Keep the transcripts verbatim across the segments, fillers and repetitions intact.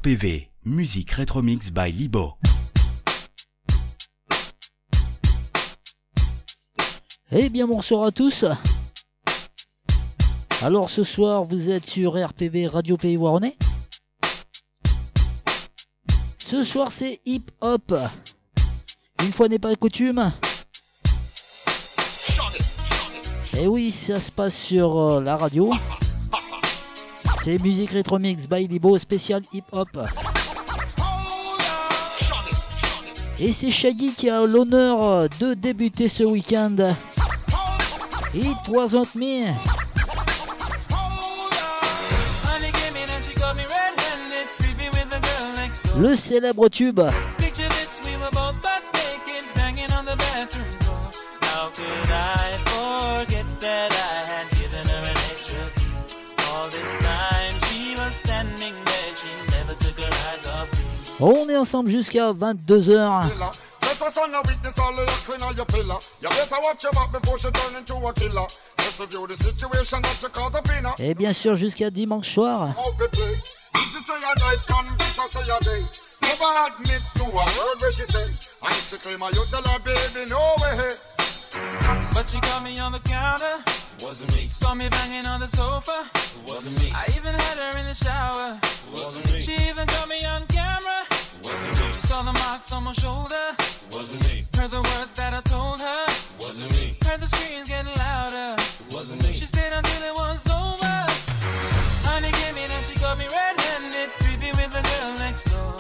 P V, musique Retromix by Libo. Eh bien bonsoir à tous. Alors ce soir vous êtes sur R P V Radio Pays Waronnais. Ce soir c'est hip hop. Une fois n'est pas coutume. Et oui, ça se passe sur euh, la radio. C'est musique Retromix by Libo spécial hip hop. Et c'est Shaggy qui a l'honneur de débuter ce week-end. It wasn't me. Le célèbre tube. On est ensemble jusqu'à vingt-deux heures. Et bien sûr jusqu'à dimanche soir. But she caught me on the counter. Wasn't me. Saw me banging on the sofa. Wasn't me. I even had her in the shower. Wasn't me. She even caught me on camera. Wasn't me. She saw the marks on my shoulder. Wasn't me. Heard the words that I told her. Wasn't me. Heard the screams getting louder. Wasn't me. She stayed until it was over. Honey came in and she got me red-handed, creepy with the girl next door.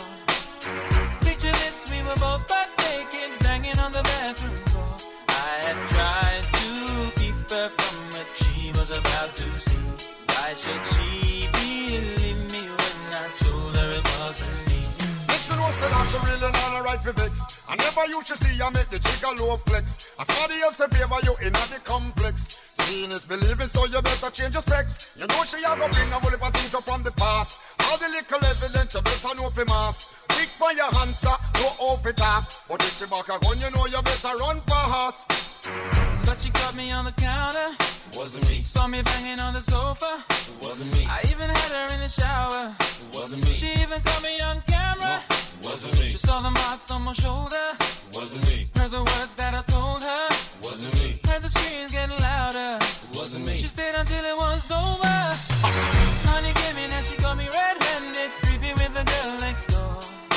Picture this, we were both butt naked, banging on the bathroom floor. I had tried to keep her from what she was about to see. Why should she believe me when I told her it wasn't me? She knows that she really not a right for vex. I never used to see her make the trigger low flex. As somebody else in favor you in the complex. Seeing is believing, so you better change your specs. You know she a go bring a whole heap of things up from the past. All the little evidence you better know for mass. Big for your answer, no off it up. But if she back a gun, you know you better run fast. But she caught me on the counter. Wasn't me. Saw me banging on the sofa. Wasn't me. I even had her in the shower. Wasn't me. She even caught me on camera. No, wasn't me. She saw the marks on my shoulder. Wasn't me. Heard the words that I told her. Wasn't me. Heard the screams getting louder. Wasn't me. She stayed until it was over. Honey came in and she got me red-handed, creepy with the girl next door.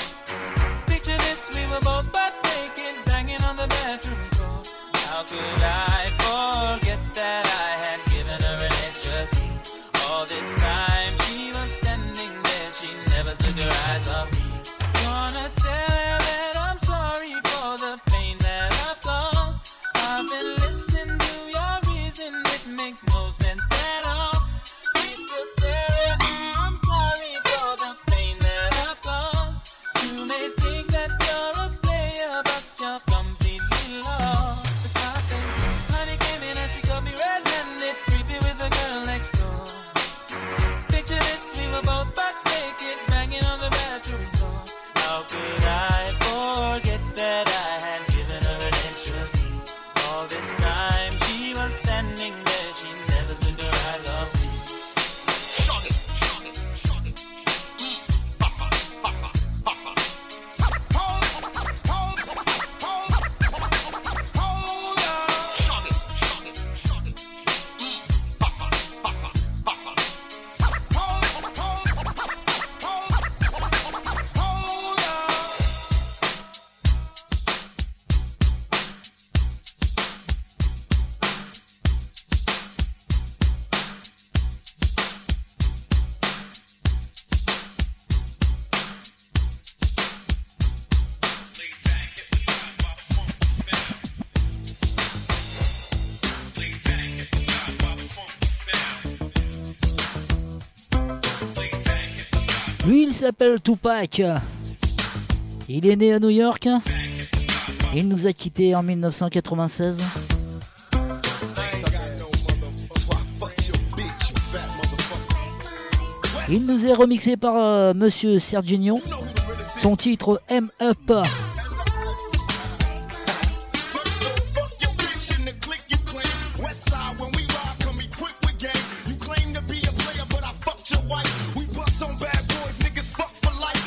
Picture this, we were both butt naked, banging on the bathroom floor. How could I forget that I had given her an extra key? All this time she was standing there, she never took her eyes off me. Wanna tell her that I'm sorry for the pain that I've caused. I've been listening to your reason, it makes no sense at all. Need to tell her that I'm sorry for the pain that I've caused. You may think that you're a player, but you're completely lost. It's awesome. Honey came in and she got me red-handed, creepy with the girl next door. Picture this, we were both butt naked, banging on the bathroom floor. How could I forget that I had given her an extra key? All this time she was standing there, she never took her eyes off me. Shut it, shut it, shut it. Mm. Ha ha ha ha ha ha. Hold, hold, hold, hold up. Shut it, shut it, shut it. Mm. Ha ha ha ha ha ha. Hold, hold, hold, hold up. Lui, il s'appelle Tupac. Il est né à New York. Il nous a quittés en mille neuf cent quatre-vingt-seize. Il nous est remixé par euh, Monsieur Serginho. Son titre M Up. Claim to be a player, but I fucked your wife. We bust on bad boys, niggas fuck for life.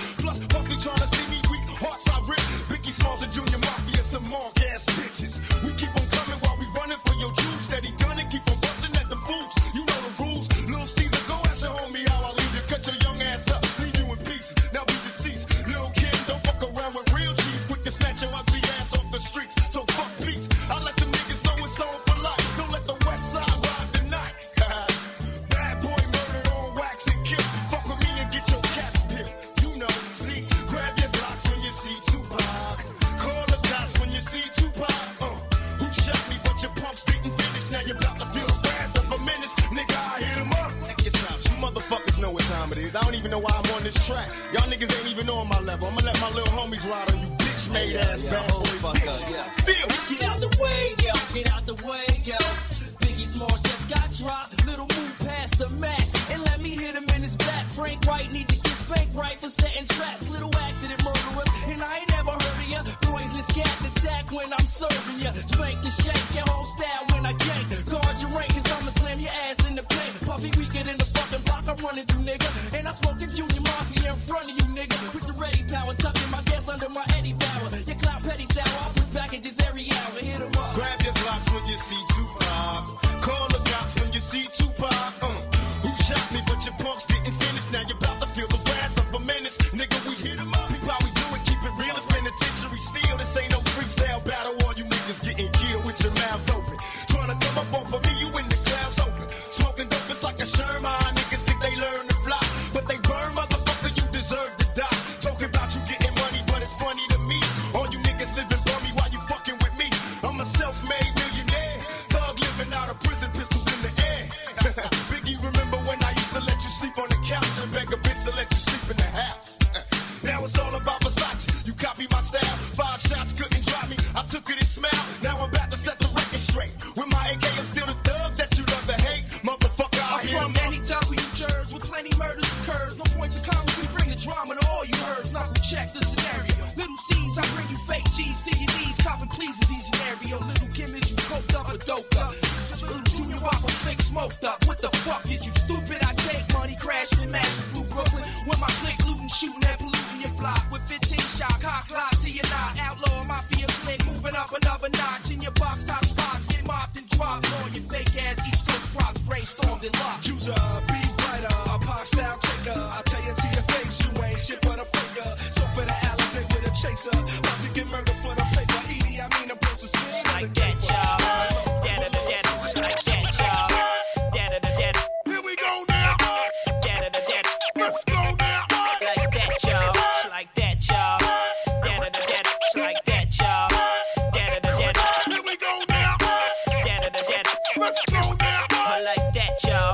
Y'all niggas ain't even on my level. I'ma let my little homies ride on you bitch made yeah, ass yeah, bad boy bitches. Feel. Get out the way, yo. Get out the way, yo. Biggie Smalls just got dropped. Little move past the mat and let me hit him in his back. Frank White need to get spanked right for setting traps. Little accident murderers, and I ain't never heard of ya. Poisonous cats attack when I'm serving ya. Spank and shake your whole style when I gank. Guard your rank, cause I'ma slam your ass in the paint. Puffy weaker than the fucking block I'm running through, nigga. And I'm smoking Junior Mafia in front of you, nigga. With the ready power, tucking my gas under my Eddie Bauer. Your clout petty sour, I put packages every hour. Hit 'em up. Grab your blocks when you see Tupac. Call the cops when you see Tupac. Uh, who shot me, but your punks didn't finish. Now you're about to feel the wrath of a menace. Nigga, we hit 'em up. How we do it, keep it real. It's penitentiary steel. This ain't no freestyle battle. All you niggas getting killed with your mouths open. Trying to come up off of me, you in the clouds open. Smoking dope, it's like a Sherman. Niggas think they learn to fly, but they burn, motherfucker, you deserve to die. Talking about you getting money, but it's funny to me. All you niggas living for me while you fucking with me. I'm a self-made millionaire. Thug living out of prison, pistols in the air. Biggie, remember when I used to let you sleep on the couch and beg a bitch to let you sleep in the house? Now it's all about Versace. You copy my style. Five shots couldn't drop me. I took it and smiled. Now I'm about to set the record straight. With my A K, I'm still the thug that you love to hate. Motherfucker, I hear I'm from N E W Jersey with plenty murders occurs. No points of comments, we bring the drama to all you heard. Now check the scenario. Little C's, I bring you fake G's to your knees. Copping please in these scenario. Little Kim is you coked up or doped up. Little Junior Whopper fake smoked up. What the fuck did you stupid? I take money crashing in Matches Blue Brooklyn. When my click looting, shooting at polluting your block. With fifteen shot, cock lock to your knot. Outlaw mafia flick, moving up another notch. In your box top spots, get mopped and dropped. All your fake ass East Coast props, brainstormed and locked. Use a beat writer, a pop style taker. I tell you to your face, you ain't shit but a faker. So for the Alizé with a chaser, about to get murdered for the paper. Edie, I mean, approach the switch. Like that, y'all. Da-da-da-da-da. Like that, y'all. Da-da-da-da-da. Here we go now. Da-da-da-da-da. Let's go now. Like that, y'all. Like that, y'all. Da-da-da-da-da. Like that, y'all. Da-da-da-da-da. Here we go now. Da-da-da-da-da. Let's go now. Like that, y'all.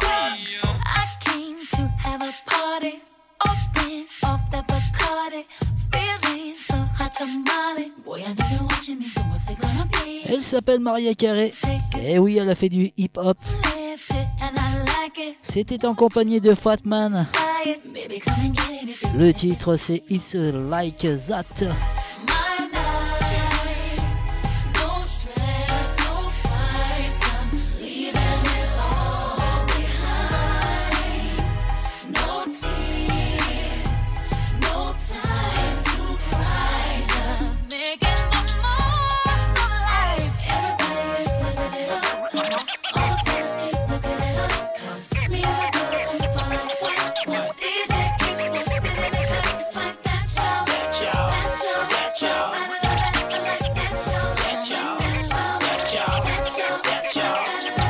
I came to have a party, open off the Bacardi, feeling so hot tamale. Boy, I know you're watching me, so what's it gonna be? Elle s'appelle Maria Carey. Et oui, elle a fait du hip-hop. Lift it and I like it. C'était en compagnie de Fatman. Buy it, baby, come and get it if you Le titre c'est It's Like That. my night. No stress, no fights. I'm leaving it all behind. No tears, no time to cry. Just making the most of life. Everybody is living it up. All the fellas keep looking at us. 'Cause me and the girls wanna fall like what? What? D J keeps on spinning it up. It's like that, y'all. That, y'all. That, y'all. That, y'all. That, y'all. That, y'all.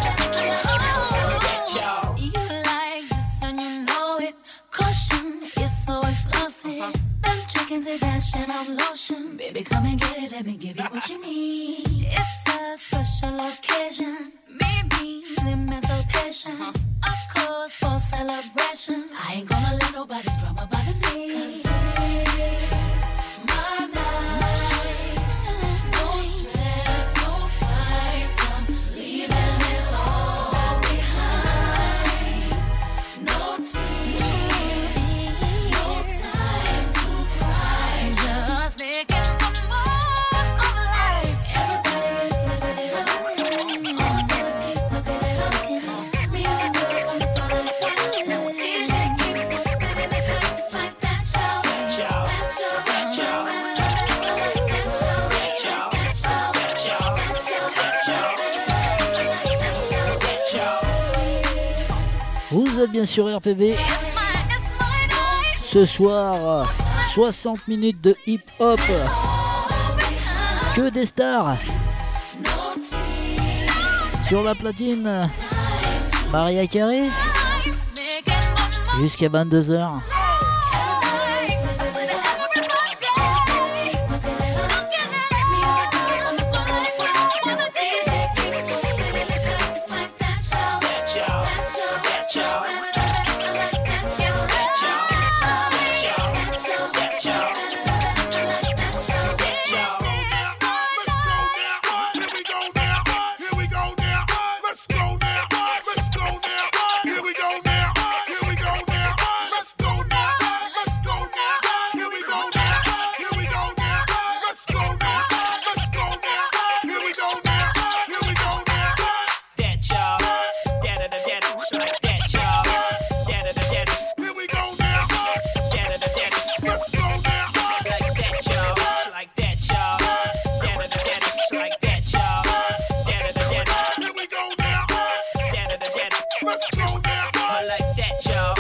That, y'all. You like this and you know it. Caution is so explosive. Them chickens is ashing of lotion. Baby, come and get it. Let me give you what you need. It's a special occasion. Maybe emancipation. A cause for celebration. I ain't gonna let nobody's drama bother me. 'Cause it's my night. No stress, no fights. I'm leaving it all behind. No tears, no time to cry. Just making the most of life. Everybody's living it up. All the fellas keep looking at us. 'Cause me and the girls wanna fall like what? Now D J keeps on spinning it up. It's like that, y'all. That, y'all. That, y'all. Vous êtes bien sur R P B. Ce soir, soixante minutes de hip-hop. Que des stars. Sur la platine, Maria Carey. Jusqu'à vingt-deux heures. Let's go now. Like that, y'all. It's like that, y'all. Da da da da. It's like that, y'all. Da da da da. Here we go now. Da da da da. Let's go now. Like that, y'all.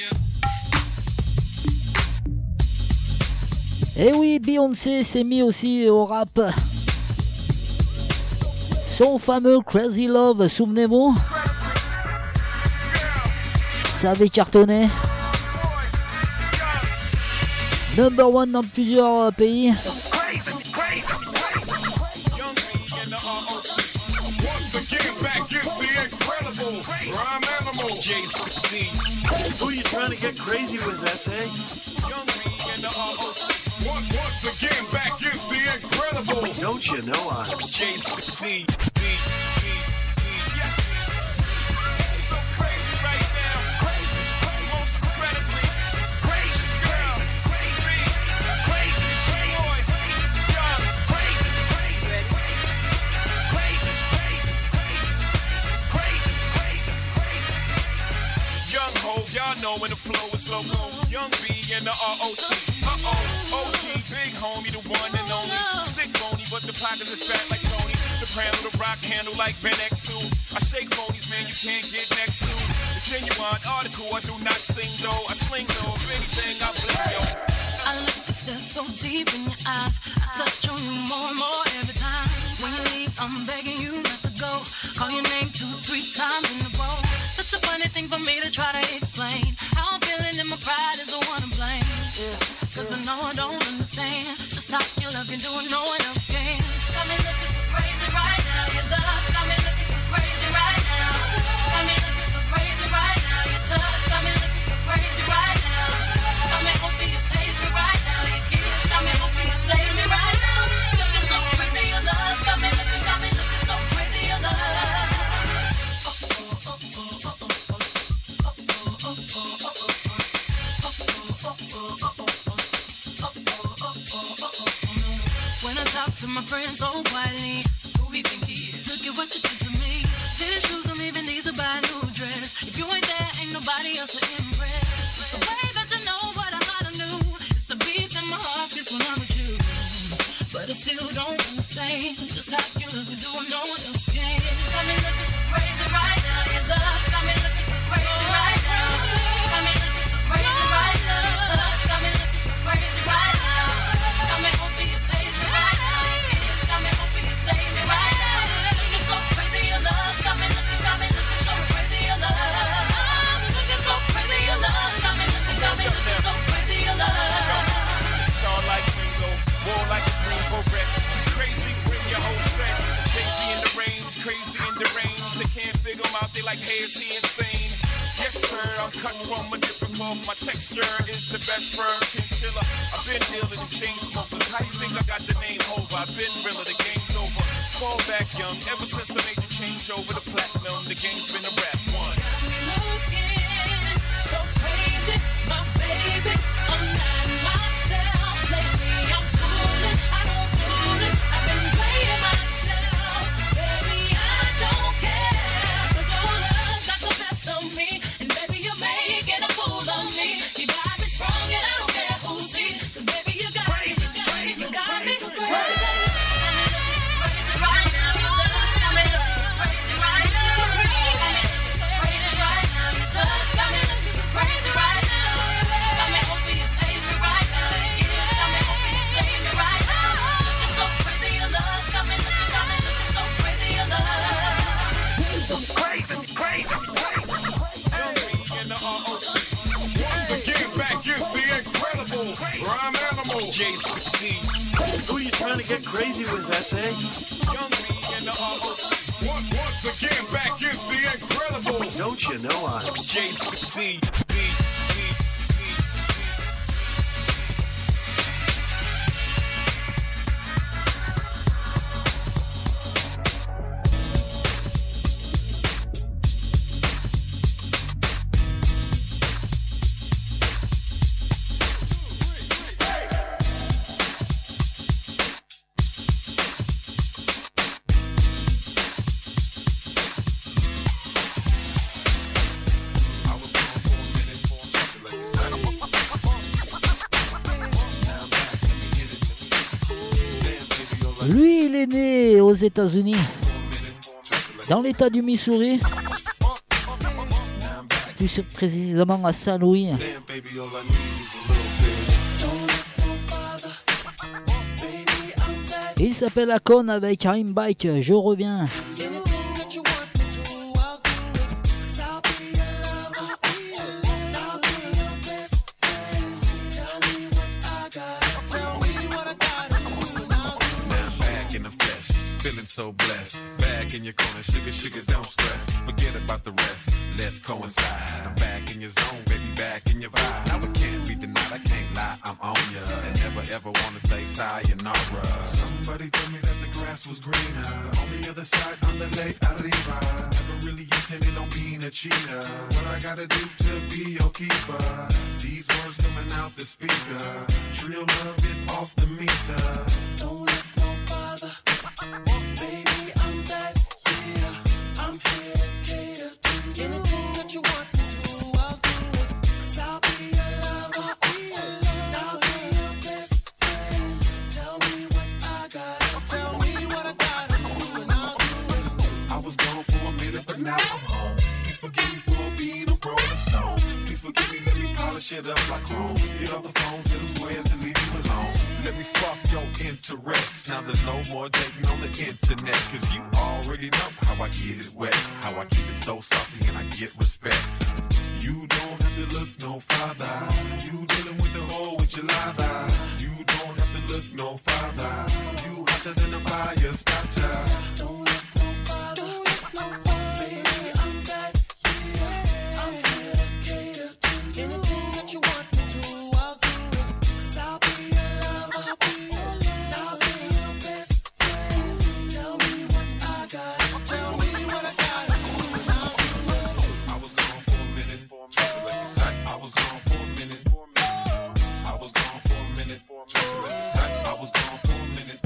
Et oui, Beyoncé s'est mis aussi au rap. Son fameux Crazy Love, souvenez-vous, ça avait cartonné. Number one dans plusieurs pays. Once again, back is the incredible rhyme animal. Jay-Z. Who you trying to get crazy with, S A? Once again, back is the incredible. Don't you know I'm Jay-Z. Yes. So crazy right now. Most incredibly crazy girl. Crazy, crazy, boy. Young, crazy, crazy, crazy, crazy, crazy, crazy. Young ho, y'all know when the flow is loco. Young B and the R O C. Uh-oh, O G, big homie, the one and only. Stick bony, but the pockets is fat like Tony. Soprano, the rock handle like Ben X two. I shake phonies, man, you can't get next to. The genuine article, I do not sing though. I sling though, if anything, I blink yo. I look at this so deep in your eyes. I touch on you more and more every time. When you leave, I'm begging you not to go. Call your name two, three times in a row. Such a funny thing for me to try to explain. How I'm feeling and my pride is the one to blame. Yeah. Cause I know I don't understand just how you love can do it, no one else can. Got me looking so crazy right now. Your love's got me looking so crazy right now. Got me looking so crazy right now. Your touch got me looking so crazy right now. Got me hoping you page me right now. Your kiss got me hoping you save me right now. Looking so crazy, your love's got me looking, got me looking so crazy, your love. When I talk to my friends so quietly, who we think he is? Look at what you did to me. Tennis shoes don't even need to buy a new dress. If you ain't there, ain't nobody else to impress. The way that you know what I thought I knew, it's the beat in my heart gets when I'm with you. But I still don't understand just how you look and do what no one else can. Got me looking so crazy right now. Your love's got me looking so crazy right now. Got me looking so crazy right now. Your touch got me looking so crazy right now. Got me hoping you page me right now. Your kiss got me hoping you save me right now. Looking so crazy, your love's got me looking, got me looking so crazy, your love. Looking so crazy, your love's got me looking, got me looking so crazy, your love. Star like Ringo, war like a Greensboro wreck. Crazy, bring your whole set. Crazy in the range, crazy in the range. They can't figure him out, they like, hey, is he insane? Yes, sir, I'm cut from a different cloth. My texture is the best firm chinchilla. I've been dealing with chain smokers. How you think I got the name over? I've been realer, the game's over. Fall back young, ever since I made the change over to platinum, the game's been a rap one. Got me looking so crazy, my baby. I'm not myself lately. I'm foolish. I don't do this. I've been playing myself, baby. I don't care. 'Cause your love got the best of me, and baby you're making a fool of me. You got me strong, and I don't care who sees. 'Cause baby you got me, you got me, you got me so crazy. Right now, your love's got me looking so crazy right now. Got me looking so crazy right now. Your touch got me looking so crazy right now. Got me hoping you page me right now. Your kiss got me hoping you save me right now. Looking so crazy, your love's got me looking, got me looking so crazy, your love. Crazy, crazy, crazy. Once again, back is the incredible rhyme animal. Jay-Z. Who you trying to get crazy with, S A? Young B and the R O C. Once, once again, back is the incredible. Don't you know I'm Jay-Z. I was born for a minute, for a Lui, il est né aux États-Unis, dans l'état du Missouri, plus précisément à Saint-Louis. Il s'appelle Akon avec I'm Bike, je reviens. So blessed, back in your corner, sugar, sugar, don't stress. Forget about the rest, let's coincide. I'm back in your zone, baby, back in your vibe. Now it can't be denied, I can't lie, I'm on ya. And never ever wanna say sayonara. Somebody told me that the grass was greener on the other side, on the lake arriba. Never really intended on being a cheater. What I gotta do to be your keeper? These words coming out the speaker. Real love is off the meter. Don't let no father. Baby, I'm that, yeah. I'm here to cater to anything that you want me to, I'll do it. Cause I'll be your lover, I'll be your lover, I'll be your best friend. Tell me what I got, tell me what I gotta do, and I'll do it. I was gone for a minute, but now I'm home. Please forgive me for being a rolling stone. Please forgive me, let me polish it up like chrome. Get off the phone, get the squares and leave you alone. Let me spark your interest. Now there's no more dating on the internet. Cause you already know how I get it wet. How I keep it so saucy and I get respect. You don't have to look no farther. You dealing with the whole enchilada. You don't have to look no farther. You hotter than a fire starter. Don't look no farther. Don't look no farther. Baby, I'm that, yeah. I'm here to cater to anything that you want me to, I'll do it. Cause I'll be your lover, I'll be your lover, I'll be your best friend. Tell me what I got, tell me what I gotta do, and I'll do it. I was gone for a minute, I was gone for a minute, I was gone for a minute, I was gone for a minute.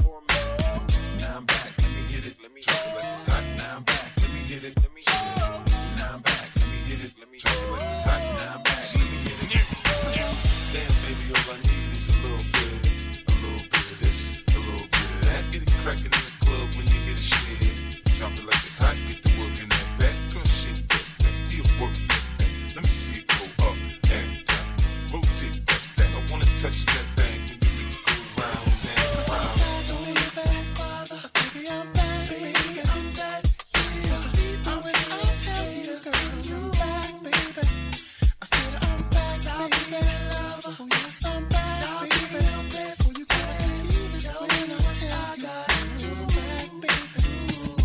Now I'm back, let me hit it, let me hit it. Now I'm back, let me hit it, let me hit it. Now I'm back, let me hit it, let me hit it. Now I'm back, let me hit it. Damn, baby, all I need is a little bit, a little bit of this, a little bit of that. Get it crackin' in the club when you hear the shit. Drop it like it's hot, get the work in that back. Good shit, that thing, do your work, that thing. Let me see it go up and down. Rotate that thing, I wanna touch that thing. When you make it go round and round. Don't leave it back, father. Baby, I'm back, baby, I'm that, yeah. I'm ready, I'll tell you, girl, I'm back, baby. I said I'm back, I'll be your lover. Oh yes, I'm back, I'll be your best. Oh, you gotta believe it when I tell you, I'm back, baby.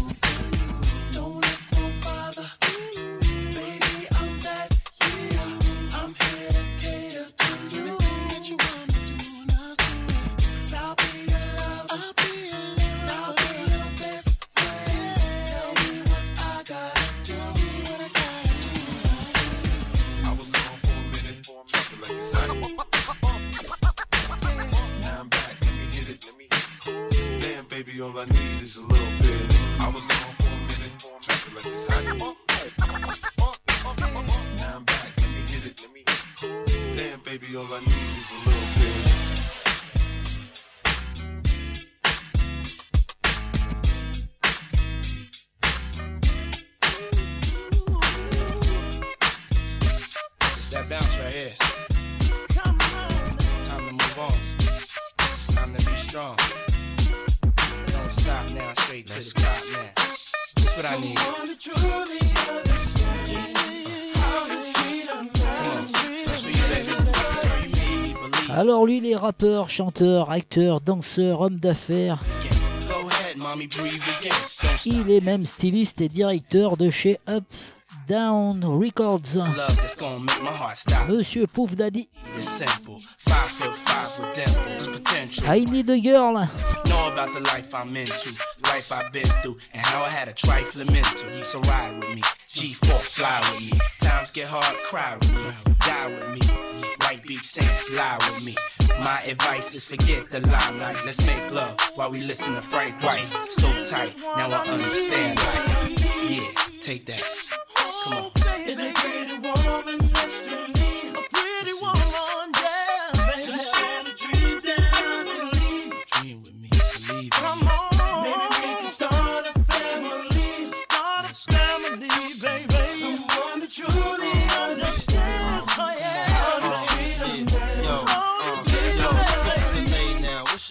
Don't let no father. Baby, I'm that, yeah. I'm here to cater to anything that you want me to, and I'll do it. Cause I'll be your lover, I'll be your lover, I'll be your best friend. Tell me what I got, tell me what I gotta do. I was gone for a minute, drop it like it's hot. Now I'm back, let me hit it, let me hit it. Damn, baby, all I need is a little bit. I was gone for a minute, drop it like it's hot. Now I'm back, let me hit it, let me hit it. Damn, baby, all I need is a little bit. It's that bounce right here. Time to move on. Time to be strong. Don't stop now, straight to the top now. That's what I need. Come on. That's for you, baby. Girl, you made me believe. Alors lui, il est rappeur, chanteur, acteur, danseur, homme d'affaires. Go ahead, mommy, breathe again. Don't stop. Il est même styliste et directeur de chez Up Down Records. Love that's gonna make my heart stop. Monsieur Pouf Daddy. It's simple. Five foot five with dimples, potential. I need a girl. Know about the life I'm into, life I've been through, and how I had a trifling mental. So ride with me, G four, fly with me. Times get hard, cry with me, die with me. White beach sands, lie with me. My advice is forget the limelight. Let's make love while we listen to Frank White. So tight, now I understand life. Yeah, take that. Come on. Is a pretty woman next to me? A pretty woman, yeah, baby. So share the dreams that I believe. Dream with me, believe in me. Come on.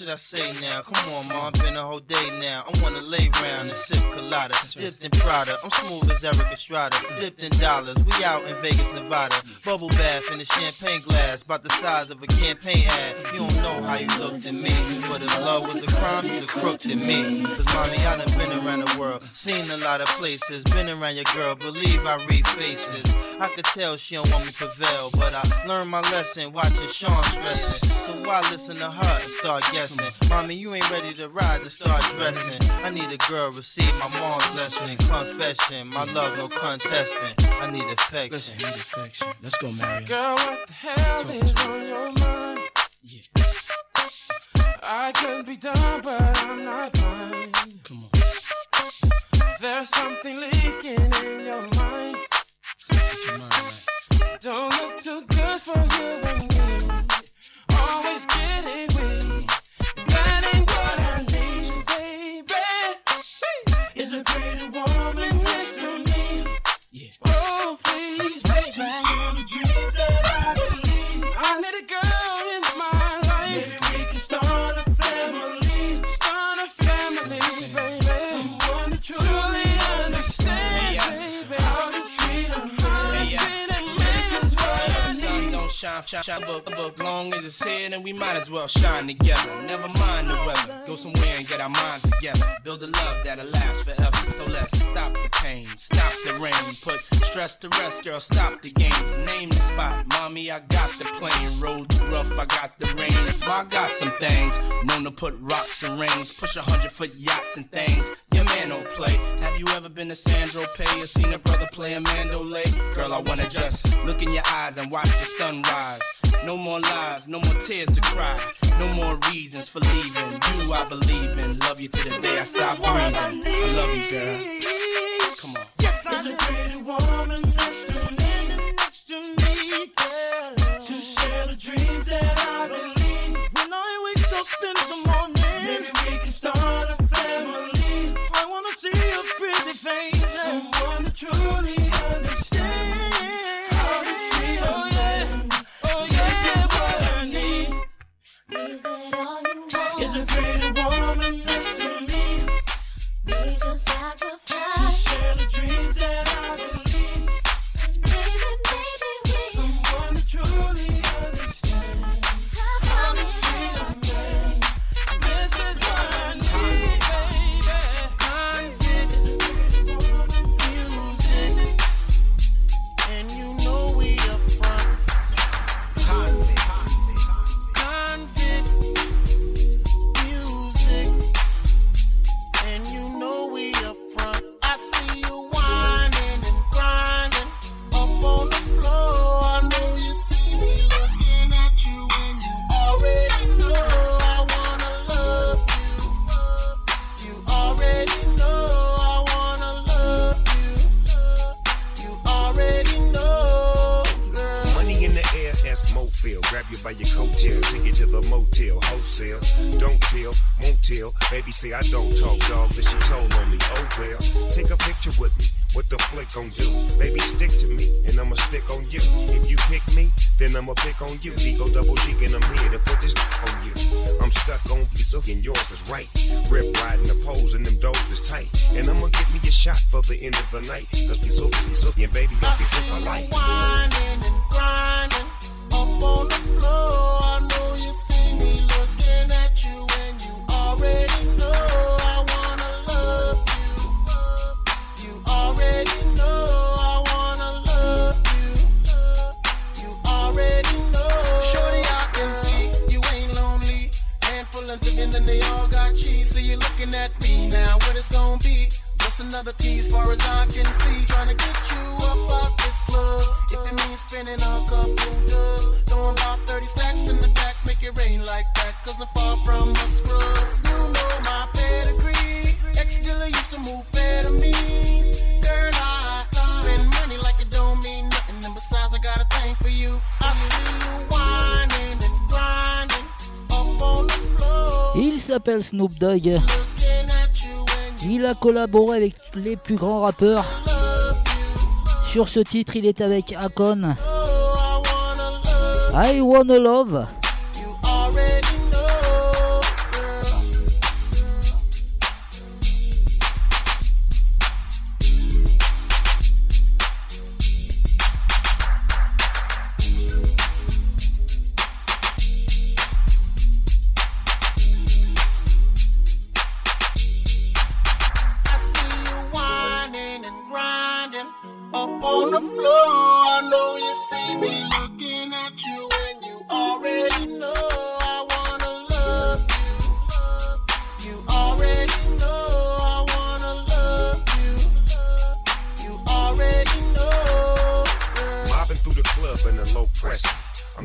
should I say now? Come on, ma, been a whole day now. I wanna lay round and sip colada, dipped in Prada. I'm smooth as Eric Estrada, dipped in dollars. We out in Vegas, Nevada. Bubble bath in a champagne glass, about the size of a campaign ad. You don't know how you looked at me, but if love was a crime, you's a crook to me. Cause mommy, I done been around the world, seen a lot of places, been around your girl, believe I read faces. I could tell she don't want me to prevail, but I learned my lesson watching Sean stressing. So why listen to her and start guessing? Mommy, you ain't ready to ride to start dressing. I need a girl, receive my mom's blessing. Confession, my love, no contesting. I need affection. Listen, need affection. Let's go, Mario. Girl, what the hell Talk is on your mind? Yeah. I could be done, but I'm not blind. Come on. There's something leaking in your mind. Get your mind right. Don't look too good for you and me. Always getting weak. That ain't what I need, baby. Is a pretty woman next to me. Yeah. Oh, please, baby. The dreams that I believe. I need a girl in my life. Maybe we can start a family. Start a family, baby. Someone that truly understands, baby. How to treat them, how to treat them. This is what I need. Don't shine, shine, shine, but, but long as it's here, then we might as well shine together. Never mind the weather. Go somewhere and get our minds together. Build a love that'll last forever. So let's stop the pain, stop the rain. Put stress to rest, girl, stop the games. Name the spot, mommy, I got the plane. Roads rough, I got the rain. I got some things, known to put rocks and rings. Push a hundred foot yachts and things. Your man don't play. Have you ever been to Sandro Pay or seen a brother play a mandolay? Girl, I wanna just look in your eyes and watch the sunrise. No more lies, no more tears to cry. No more reasons for leaving. You I believe in. Love you to the day I stop breathing. I love you, girl. Come on. Yes, I There's a pretty woman next to me, next to me, girl. To share the dreams that I believe. When I wake up in the morning, maybe we can start a family. I wanna see your pretty face, someone to truly understand how to treat us. Oh yeah, oh yeah, what I need. Is that all you want? Is a pretty woman next to me. Make a sacrifice. To share the dreams that I believe. And maybe, maybe we someone to truly understand how to treat a man. This is what I need, baby. Convict music, and you know we up front. Convict, convict music, and you know we up front. I see you whining and grinding up on the floor. I know you see me looking at you, and you already know I wanna love you. You already know I wanna love you. You already know, girl. Money in the air, that's Mofil. Grab you by your coattail, take you to the motel, wholesale. Don't tell, won't tell. Baby say I don't talk, dog, but she told on me. Oh well, take a picture with me. What the flick gon' do? Baby, stick to me, and I'ma stick on you. If you pick me, then I'ma pick on you. Ego double G, and I'm here to put this on you. I'm stuck on this, and yours is right. Rip riding the poles, and them doors is tight. And I'ma give me a shot for the end of the night. Cause we so, we so, and baby, don't be so polite. Whining and grinding up on the floor. I know you see me looking at you, and you already know I wanna love you. You already know I wanna love you. You already know. Shorty, I can see you ain't lonely. Handful of chicken and they all got cheese. So you're looking at me now. What it's gonna be? Just another tease, far as I can see. Trying to get you up out this club. If it means spending a couple dubs, throwing about thirty stacks in the back, make it rain like that. Cause I'm far from a scrubs. You know my pedigree. Ex-dealer used to move better me. Girl, I spend money like it don't mean nothing. And besides, I got a thing for you. I see you whining and grinding up on the floor. Il s'appelle Snoop Dogg. Il a collaboré avec les plus grands rappeurs. Sur ce titre, il est avec Akon. I Wanna Love.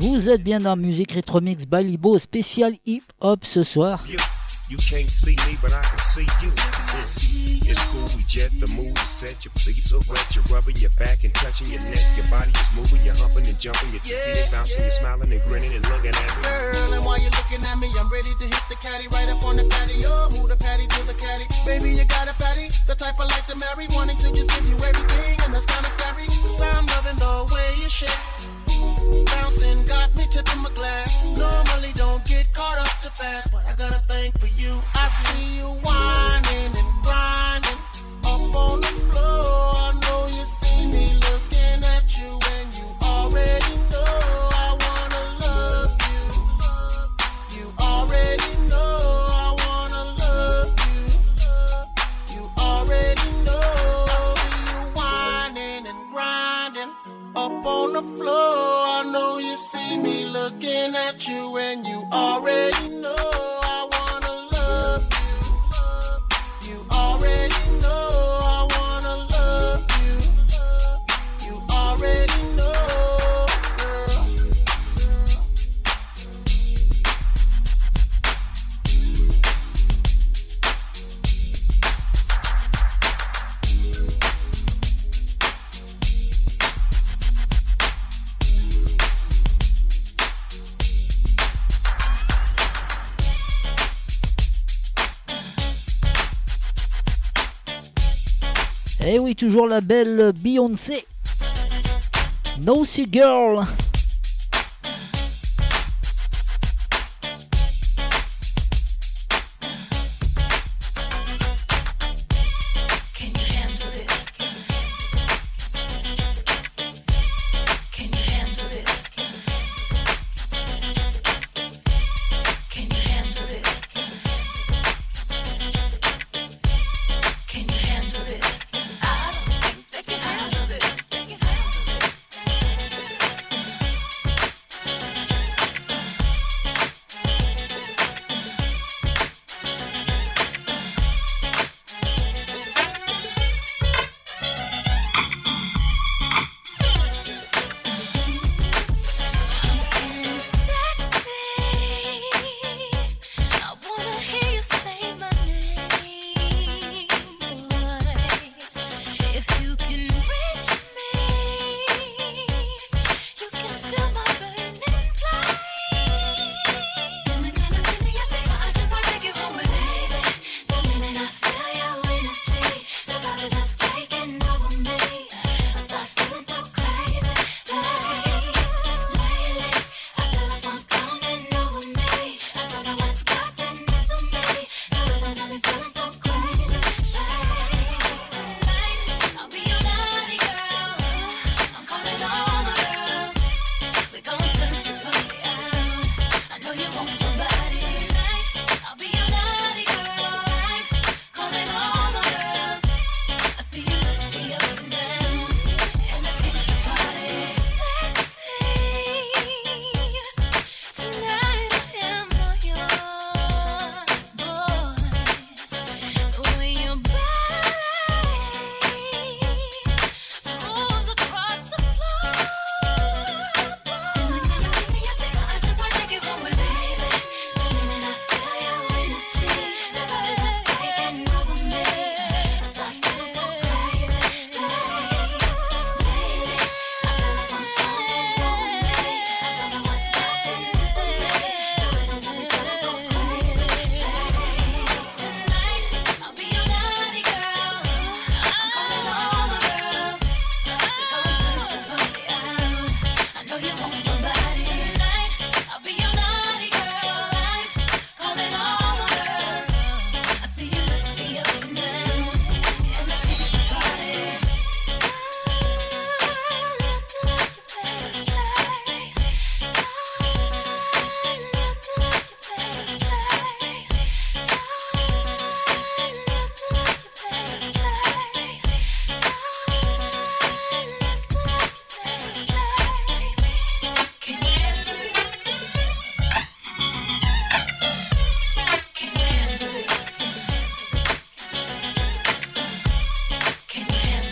Vous êtes bien dans Musique Retro Mix by Libo, spécial hip-hop ce soir. You can't see me, but I can see you. It's, it's cool, we jet, the mood is set. Your feet so wet, you're rubbing your back and touching your neck. Your body is moving, you're humping and jumping. You're twisting and bouncing, you're smiling and grinning and looking at me. Girl, and while you're looking at me, I'm ready to hit the caddy right up on the patio. Move the patty to the caddy. Baby, you got a fatty, the type I like to marry. Wanting to just give you everything, and that's kinda scary. Cause I'm loving the way you shake. Bouncing, got me tipping my glass. Normally don't get caught up too fast, but I got a thing for you. I see you whining and grinding up on the floor. I know you see me looking at you, and you already know I wanna love you. You already know I wanna love you. You already know. I see you whining and grinding up on the floor. I know you see me looking at you, and you already know I wanna love you. You already know I wanna love you. You already know, girl. Et oui, toujours la belle Beyoncé. Nosy Girl.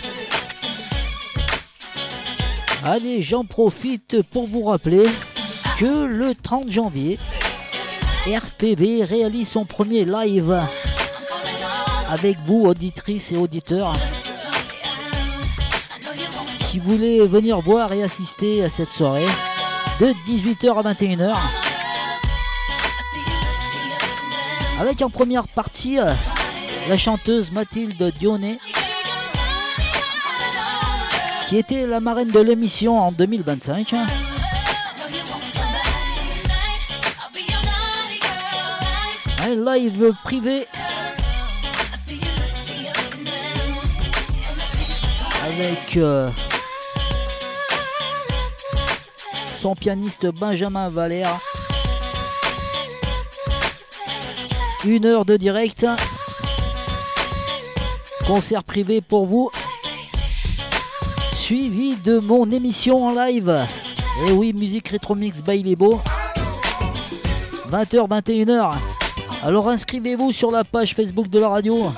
Allez, j'en profite pour vous rappeler que le trente janvier, R P V réalise son premier live avec vous, auditrices et auditeurs. Si vous voulez venir voir et assister à cette soirée, de dix-huit heures à vingt et une heures, avec en première partie la chanteuse Mathilde Dionnet, qui était la marraine de l'émission en deux mille vingt-cinq. Un live privé avec euh, son pianiste Benjamin Valère. Une heure de direct. Concert privé pour vous. Suivi de mon émission en live. Et oui, musique rétro mix by Libo. vingt heures, vingt et une heures. Alors inscrivez-vous sur la page Facebook de la radio.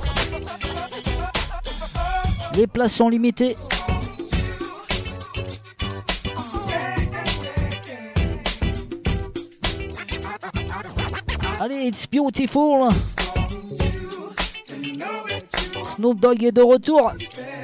Les places sont limitées. Allez, it's beautiful. Snoop Dogg est de retour.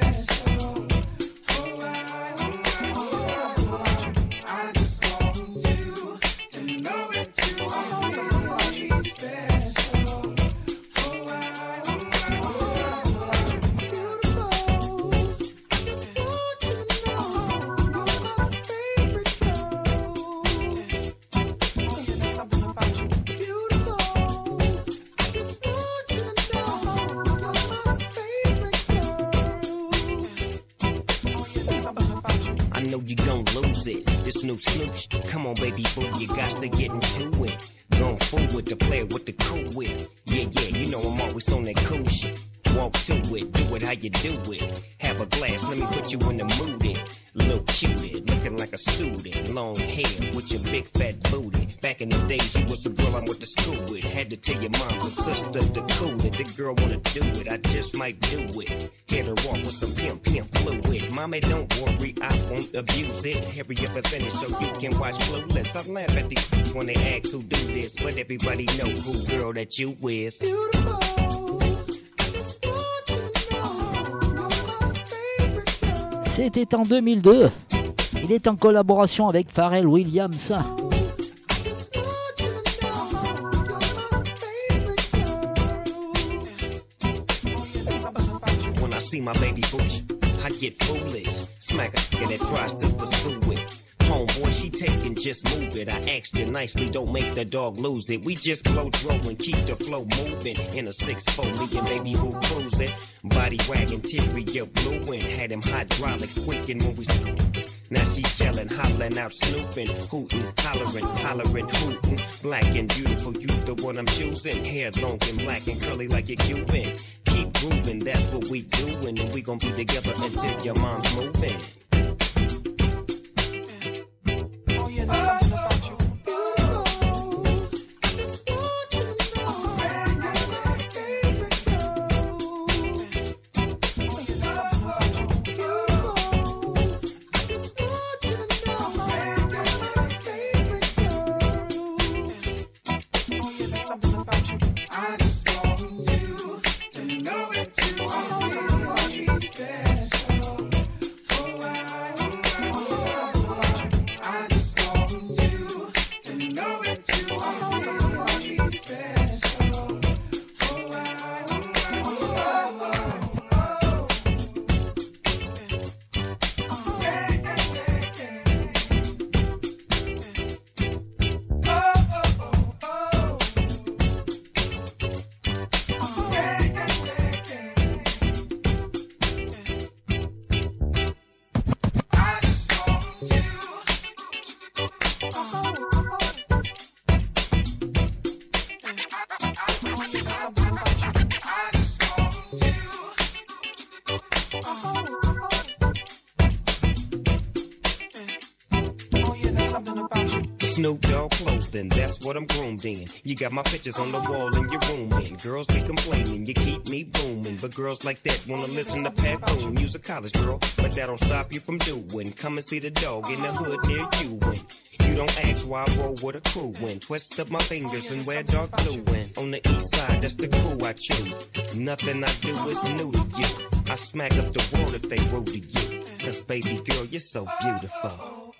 Come on, baby boo, you got to get into it. Going forward to play with the cool wit. Yeah, yeah, you know I'm always on that cool shit. Walk to it, do it how you do it. Have a glass, let me put you in the mood. It. Little cutie, looking like a student. Long hair with your big fat booty. Back in the days, you was the girl I went to school with. Had to tell your mom and sister to cool it. The girl wanna do it, I just might do it. Get her off with some pimp, pimp fluid. Mommy, don't worry, I won't abuse it. Hurry up and finish so you can watch Clueless. I laugh at these when they ask who do this, but everybody know who girl that you with. C'était en deux mille deux. Il est en collaboration avec Pharrell Williams. When I see my baby booty, I get foolish. Smack her and it tries to pursue it. Homeboy, she taking, just move it. I asked you nicely, don't make the dog lose it. We just blow throw and keep the flow moving. In a six four, me and baby boo cruising. Body wagging, Tyria blue and had him hydraulics squeaking when we now she yelling, hollering out, snooping, hooting, hollering, hollering, hooting. Black and beautiful, you the one I'm choosing. Hair long and black and curly like a Cuban. Keep grooving, that's what we doing, and we gon' be together until your mom's moving. Oh yeah, there's something about you. Snoop Dogg clothing, that's what I'm groomed in. You got my pictures on the wall in your room, and girls be complaining, you keep me booming. But girls like that wanna listen to Pat Boone. You's a college girl, but that don't stop you from doing. Come and see the dog in the hood near you, and you don't ask why I roll with a crew when twist up my fingers and wear dark blue when on the east side that's the crew I choose. Nothing I do is new to you. I smack up the world if they rude to you. Cause baby girl, you're so beautiful.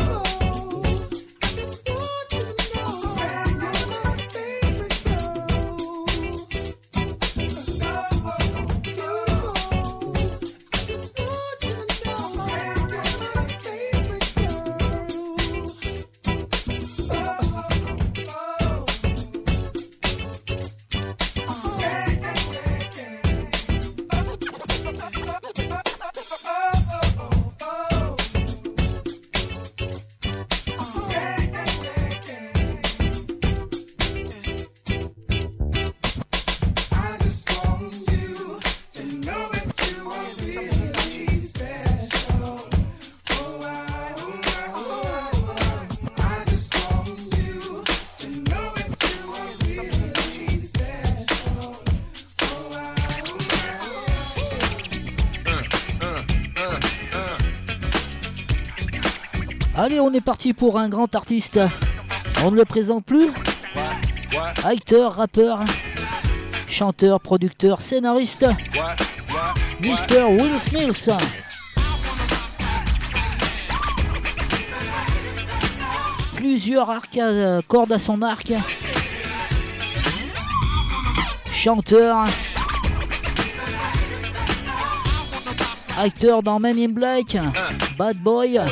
Allez, on est parti pour un grand artiste. On ne le présente plus. Acteur, rappeur, chanteur, producteur, scénariste. mister Will Smith. Plusieurs arcs, euh, cordes à son arc. Chanteur. Acteur dans Men in Black. Bad Boy. I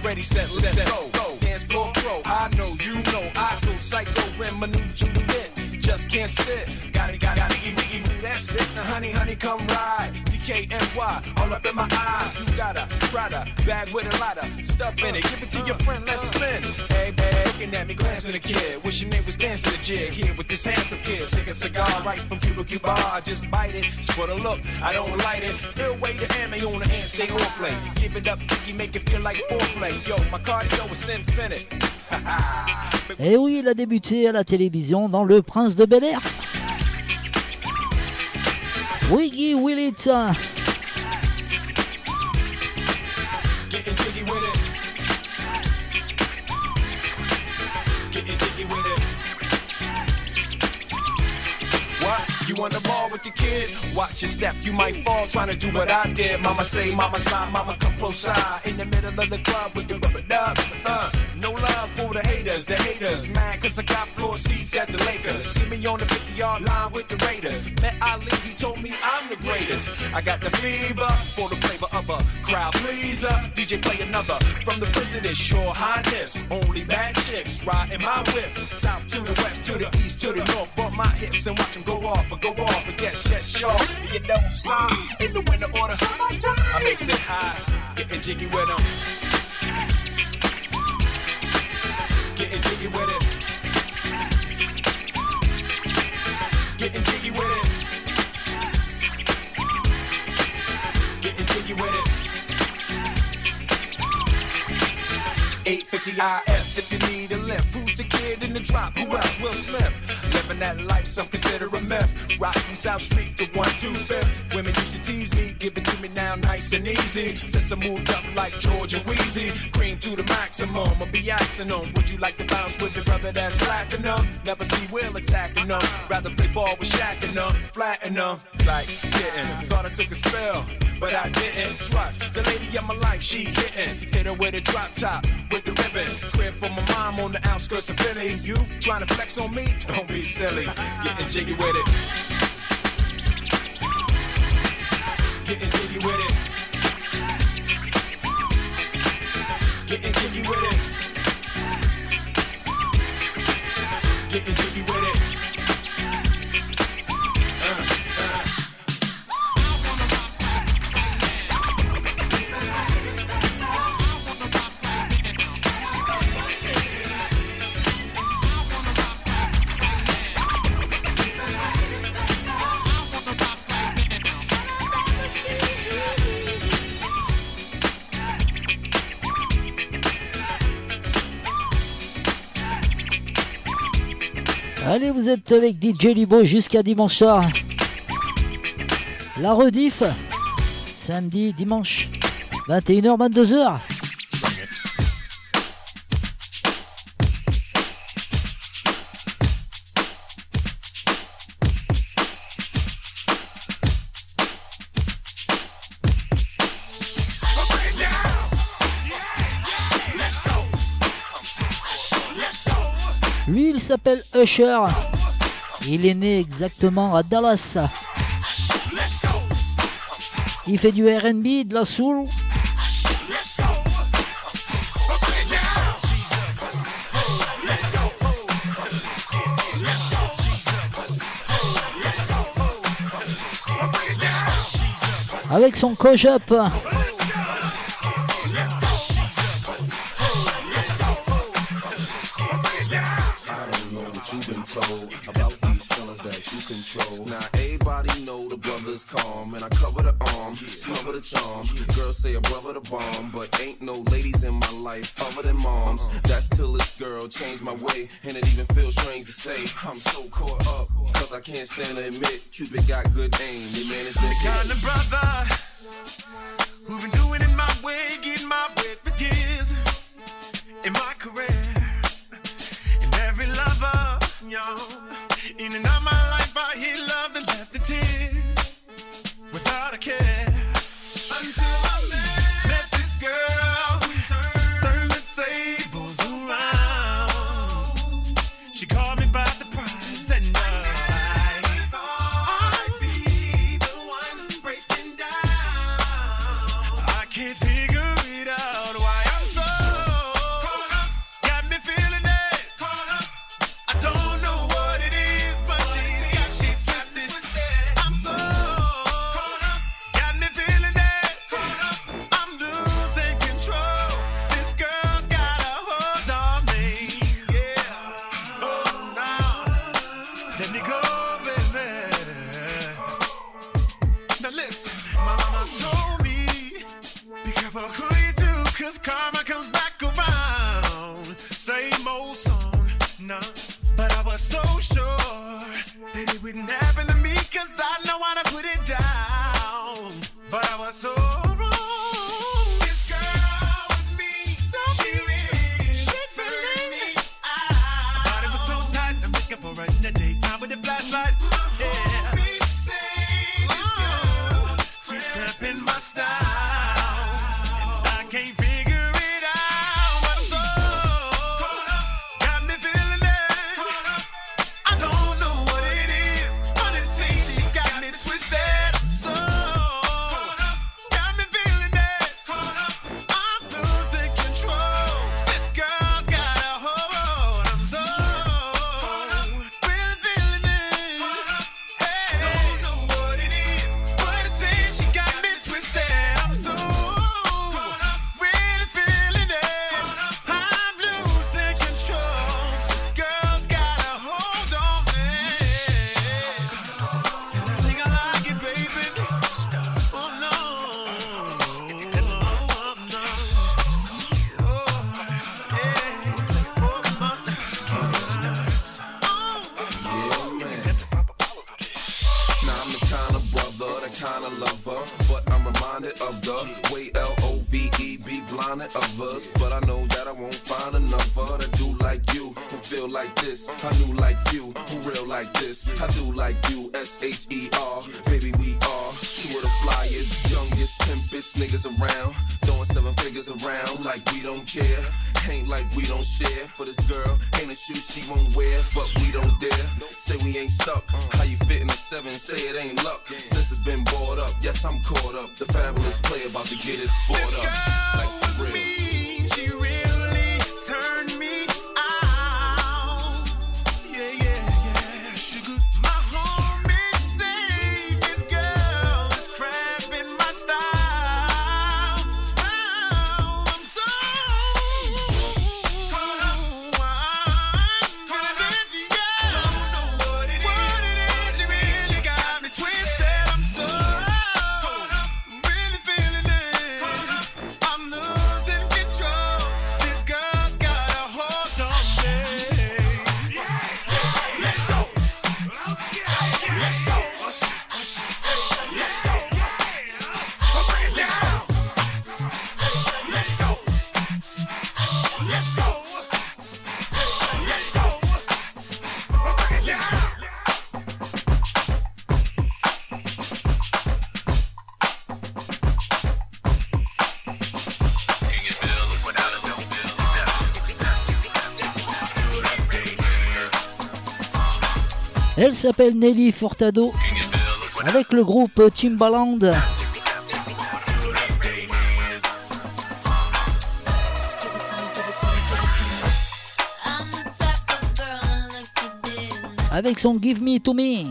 know, you know, I go psycho when my new Juliet just can't sit. Gotta, gotta, gotta eat, eat, eat, that's it. Now, honey, honey, come ride. D K N Y, all up in my eyes. You got a Prada bag with a lot of stuff in it. Give it to your friend, let's spin. Hey, babe, looking at me, glancing a kid. Wishing they was dancing a jig here with this handsome kid. Stick a cigar right from Cuba Cuba. I just bite it. It's for the look, I don't light it. Ill way to ammo on the hand, stay on play. Give it up, you make it feel like foreplay. Yo, my cardio is infinite. Et oui, il a débuté à la télévision dans Le Prince de Bel-Air. Wiggy Willit. Getting jiggy with it. Getting jiggy with it. What? You on the ball with your kid? Watch your step, you might fall trying to do what I did. Mama say, mama sign, mama come close side. In the middle of the club with the rubber dub. Uh, no love for the haters, the haters. Mad cause I got floor seats at the Lakers. See me on the fifty-yard line with the Raiders. Met Ali, he told me I'm the greatest. I got the fever for the flavor of a crowd pleaser. D J play another from the president's sure highness. Only bad chicks riding my whip. South to the west, to the east, to the north. Bump my hips and watch them go off, or go off and get shit sharp. You don't stop in the winter order. I makes it high, getting jiggy with them. Getting jiggy with it. Getting jiggy with it. Getting jiggy with it. eight fifty I S if you need a lift. Who's the kid in the drop? Who else? Will Smith. Living that life, some consider a myth. Rock from South Street to one two fifth. Women used to tease me, give it to me now nice and easy. Since I moved up like George and Wheezy, cream to the maximum, I'll be axing them. Would you like to bounce with your brother that's platinum? Never see Will attacking them. Rather play ball with Shaq and them, flatten them. Like getting, thought I took a spell, but I didn't trust the lady of my life. She hitting, hit her with a drop top with the ribbon. Crib for my mom on the outskirts of Philly. You trying to flex on me? Don't be silly. Getting jiggy with it. Getting jiggy with it. Getting jiggy with it. Getting jiggy with it. Uh, uh. Allez, vous êtes avec D J Libo jusqu'à dimanche soir. La rediff, samedi, dimanche, vingt et une heures, vingt-deux heures. s'appelle Usher. Il est né exactement à Dallas. Il fait du R and B, de la soul. Avec son coach-up. About these feelings that you control. Now everybody know the brother's calm, and I cover the arm, smother the charm. Girls say a brother the bomb, but ain't no ladies in my life other than moms. That's till this girl changed my way, and it even feels strange to say I'm so caught up, cause I can't stand to admit Cupid got good aim. The man has been the kind of brother who been doing it my way, getting my way for years in my career. And every lover, y'all, in and out my life, I hear love and left the tears without a care. Until I met, met this girl, turned the tables around. She called me by surprise and I, I'd be the one breaking down. I can't figure it out why I'm so caught up, got me feeling it. Caught up, I don't know what it is, but she's got she's twisted. I'm so caught up, got me feeling it. Caught up, I'm losing control. This girl's got a hold on me, yeah. Oh, now let me go, baby. Now listen, my mama told me, be careful who you do, cause karma comes back around. Same old song, no. But I was so sure that it wouldn't happen to me, cause I know how to put it down. But I was so wrong. This girl was me, so she really, she turned me out. Body was so tight, I make up for her in the daytime with the flashlight. Yeah. Me say this girl, she's cramping my style, and I can't figure it out. But I'm so caught up, got me feeling it. Caught up, I don't know what it is, but it seems she got me twisted. So caught up, got me feeling it. Caught up, I'm losing control. This girl's got a hold. I'm so caught up, really feeling it. Caught up, hey, I don't know what it is, but it seems she got me twisted. I'm so caught up, really feeling it. Caught up, I'm losing control. This girl's got a hold on me, and I think I like it, baby. Oh no, oh no, oh yeah, oh mama. Yeah, man. Now I'm the kind of brother, the kind of lover, but I'm reminded of the way L O V E be blinded of us. But I know that I won't find another that do like you and feel like this. I knew like you, who real like this. I do like you, S H E R. Baby, we are two of the flyest, youngest, pimpest niggas around. Throwing seven figures around like we don't care. Ain't like we don't share. For this girl, ain't a shoe she won't wear, but we don't dare. Say we ain't stuck. How you fit in a seven? Say it ain't luck. Since it's been bought up, yes, I'm caught up. The fabulous player about to get his sport up. Like for real. She really turned me out. Yeah, yeah, yeah. Sugar, my homie say this girl is cramping my style. Style. I'm so caught up. I'm feeling it, yeah. Don't know what it is. What it is. She really got me twisted. I'm so caught up. Really feeling it. Caught up. I'm losing Elle s'appelle Nelly Furtado avec le groupe Timbaland. Avec son Give Me To Me.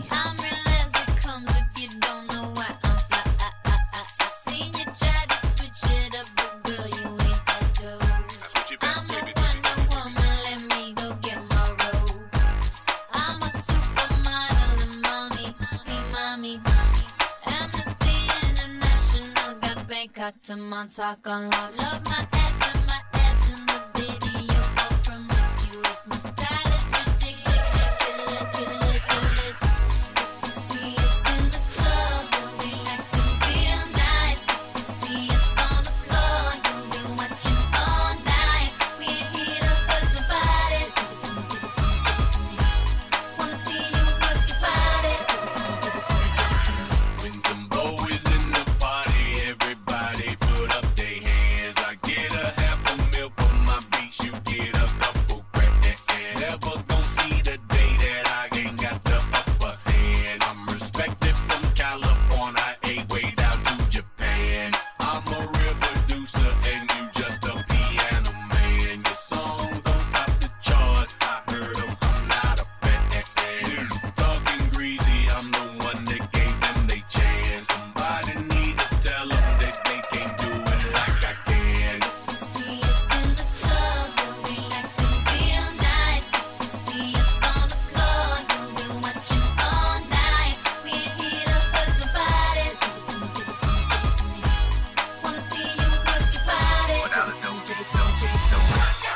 To Montauk on love, love my ass and my abs in the video. Go promiscuous, my style is ridiculous. Ridiculous. You see us in the club, you'll be acting real nice. You see us on the floor, you'll be watching all night. We ain't here to hurt nobody. So give it to me, give it to me, give it to me. Wanna see you work your body. So give it to me, give it to me, give it to me. When Jumbo is in the party, everybody put up their hands. I get a half a meal for my beats, you get a couple crack that hand. Never gon' see the day that I ain't got the upper hand. I'm respected from California, a way down to Japan. I'm a real producer and you just a piano man. Your songs don't top the charts, I heard them, I'm not a fan. Talking greasy, I'm the one that gave them they chance. Somebody need to tell them that they can't do it like I can. You see us in the club, you'll be acting real nice. You see us on the floor, you'll be watching all night. We ain't here to hurt nobody. So give it to me, give it to me, give it to me. Wanna see you work your body. So give it to me, give it to me, give it to me.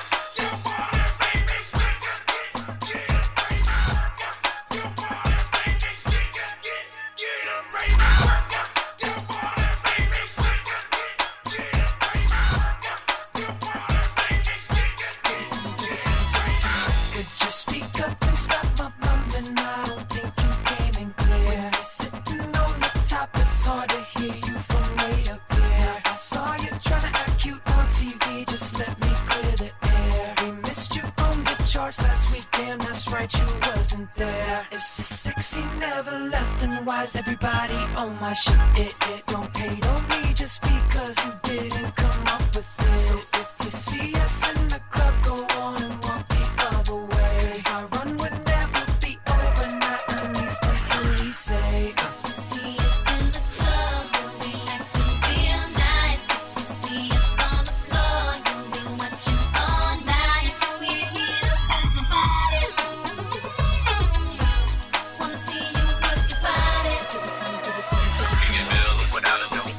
Could you speak up and stop my mumbling? I don't think you came in clear. When you're sitting on the top, it's hard to hear you from way up here. I saw you trying to act cute on T V, just let me clear the air. We missed you on the charts last week, damn, that's right, you wasn't there. If so sexy never left, then why's everybody on my shit? It, it don't hate on me just because you didn't come up with it. So if you see us in the club, go on and walk the other way. Cause our run would never be over, not at least until we say uh. You see us in the club, you'll be acting real nice. You see us on the floor, you'll be watching all night. We ain't here to hurt nobody. So give it to me, give it to me, give it to me. Wanna see you work your body. So give it to me, give it to me, give it to me. Without a doubt,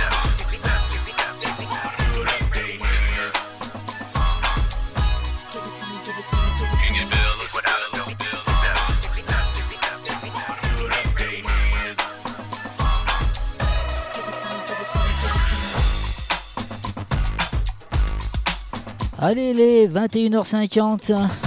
Allez, les vingt et une heures cinquante.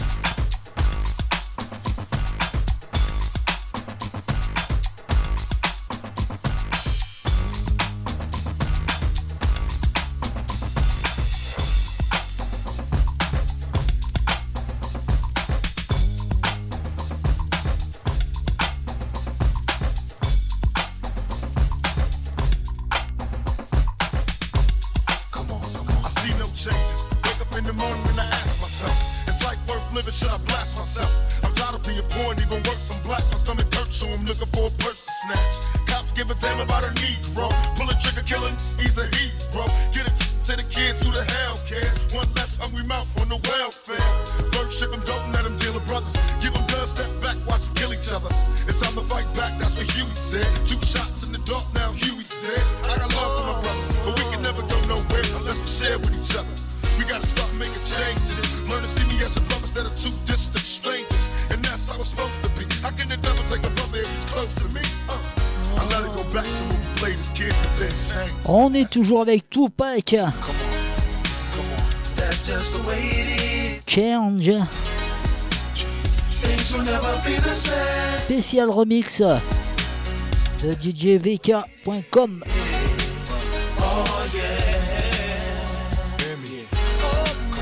On est toujours avec Tupac. Change. Spécial remix de D J V K point com.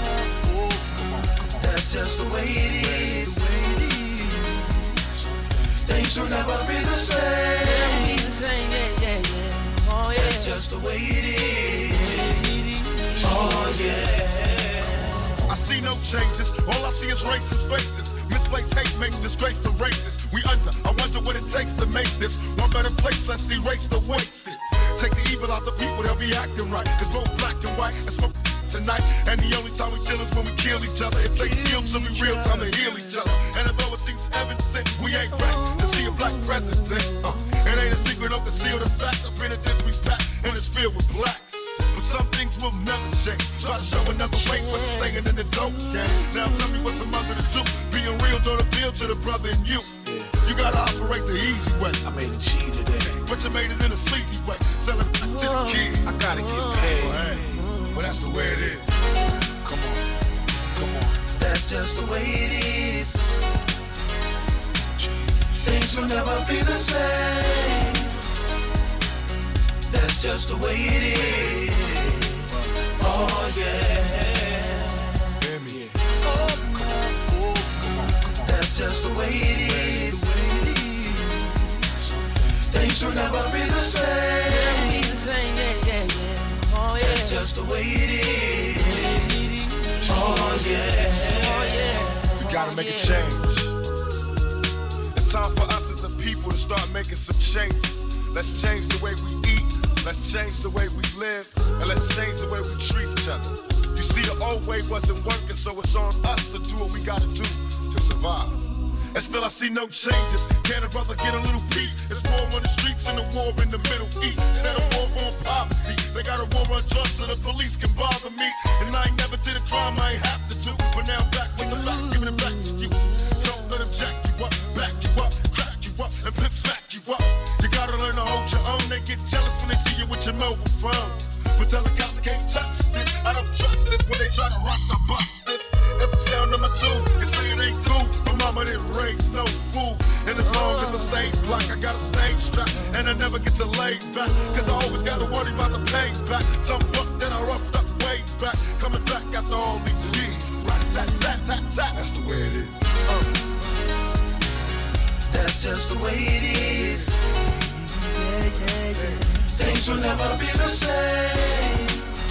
That's just the way it is. Things will never be the same. Never be the same, yeah, yeah, yeah. Oh yeah. That's just the way it is. Oh yeah. I see no changes, all I see is racist faces. Misplaced hate makes disgrace to races. We under, I wonder what it takes to make this one better place. Let's erase the wasted. Take the evil out the people, they'll be acting right. Cause both black and white and smoke tonight. And the only time we chill is when we kill each other. It takes skill to be real time to heal each other. And although it seems evident, we ain't ready to see a black president. Uh, it ain't a secret, don't conceal the fact. The penitentiary's packed and it's filled with blacks. But some things will never change. Try to show another way, but it's staying in the dope game. Now tell me what's a mother to do. Being real don't appeal to the brother in you. You gotta operate the easy way. I made a G today, but you made it in a sleazy way. Sell it back to the kid. I gotta get paid. Well, hey, well that's the way it is. Come on, come on. That's just the way it is. Things will never be the same. That's just the way it is. Oh yeah. Oh, come on. Oh, come on, come on. That's just the way it is. Things will never be the same. Never be the same, yeah, yeah, yeah. Oh yeah. That's just the way it is. Oh yeah. Oh yeah. We gotta make a change. It's time for us as a people to start making some changes. Let's change the way we eat. Let's change the way we live, and let's change the way we treat each other. You see, the old way wasn't working, so it's on us to do what we gotta do to survive. And still I see no changes. Can a brother get a little peace? It's war on the streets and a war in the Middle East. Instead of war on poverty, they got a war on drugs so the police can bother me. And I ain't never did a crime I ain't have to do, but now I'm back with the facts, giving it back to you. Don't let them jack you up, back you up, crack you up, and pimp smack you up. You gotta learn to hold your own. They get jealous when they see you with your mobile phone. But tell the cops they can't touch this. I don't trust this. When they try to rush, I bust this. That's the sound of my tune. You say it ain't cool. My mama didn't raise no fool. And as long as I stay black, I got a stage strap. And I never get to lay back. Cause I always gotta worry about the payback. Some buck that I roughed up way back. Coming back after all these years. Rat-a-tat-tat-tat-tat. That's the way it is. Uh. That's just the way it is. Yeah, yeah, yeah. Things will never be the same.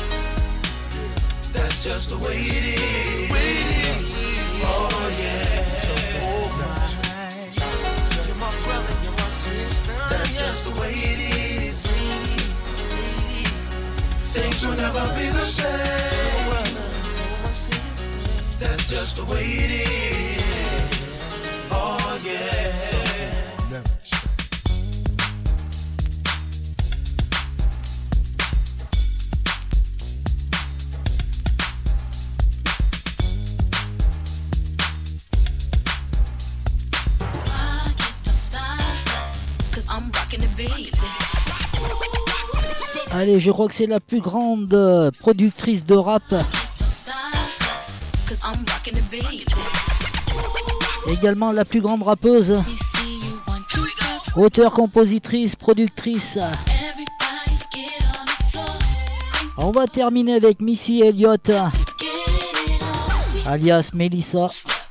That's just the way it is. Oh yeah. That's just the way it is. Things will never be the same. That's just the way it is. Oh yeah. Allez, je crois que c'est la plus grande euh, productrice de rap. Également la plus grande rappeuse. Auteure, compositrice, productrice. On va terminer avec Missy Elliott, alias Melissa.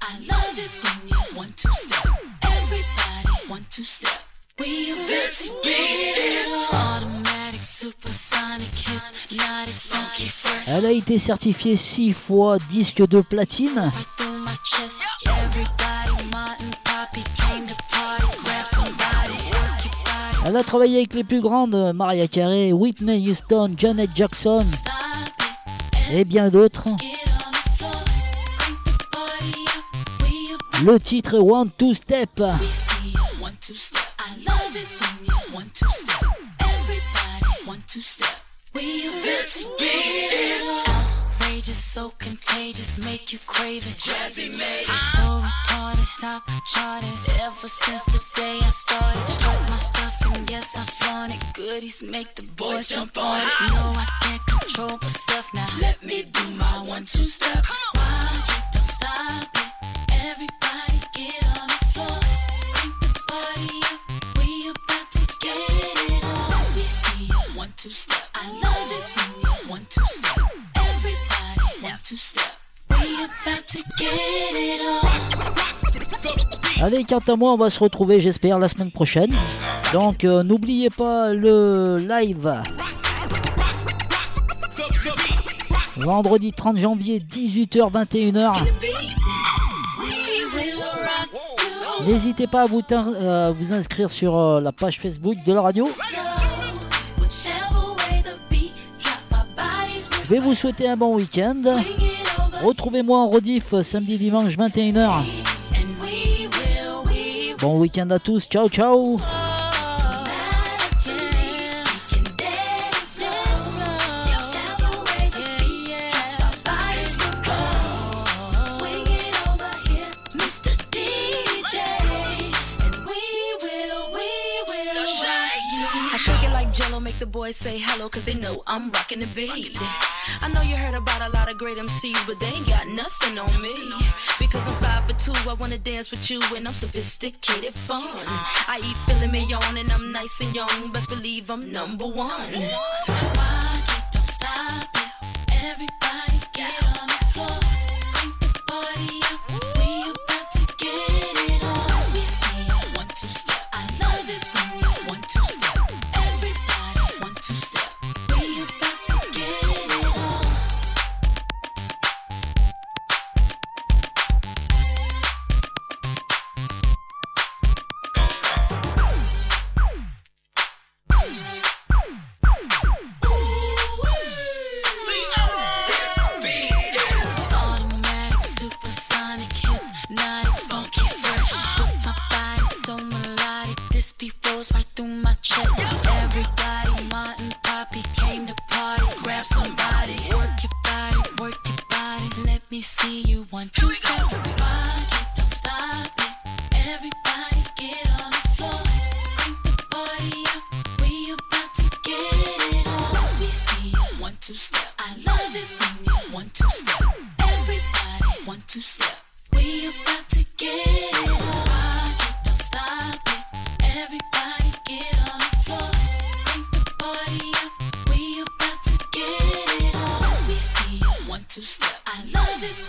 Elle a été certifiée six fois disque de platine. Elle a travaillé avec les plus grandes, Mariah Carey, Whitney Houston, Janet Jackson et bien d'autres. Le titre est One Two Step. Outrageous, so contagious, make you crave it. Jazzy made it. So retarded, top charted. Ever since the day I started, struck my stuff and yes I flaunt it. Goodies make the boys jump on it. No, I can't control myself now. Let me do my one two step. Why you don't stop it? Everybody get on the floor. Crank the party up. We about to get it on. Let me see you one two step. I love it when you one two step. Everybody one two step. We about to get it on. Allez, quant à moi, on va se retrouver, j'espère, la semaine prochaine. Donc, euh, n'oubliez pas le live. Vendredi trente janvier, dix-huit heures vingt et une heures. N'hésitez pas à vous, euh, vous inscrire sur euh, la page Facebook de la radio. Je vais vous souhaiter un bon week-end. Retrouvez-moi en rediff samedi dimanche vingt et une heures. Bon week-end à tous, ciao ciao. Make the boys say hello cause they know I'm rocking the beat. I know you heard about a lot of great M Cs, but they ain't got nothing on me. Because I'm five for two, I wanna dance with you, and I'm sophisticated fun. I eat filet mignon and I'm nice and young, best believe I'm number one. Rock it, don't stop it, everybody get on the floor. Bring the party up, we about to get it on. Let me see you one, two step, I love it when you one, two step.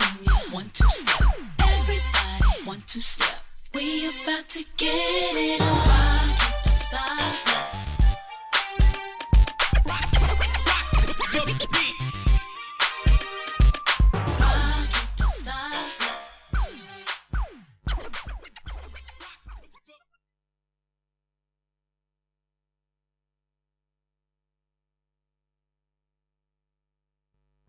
One, two step. We about to get it on.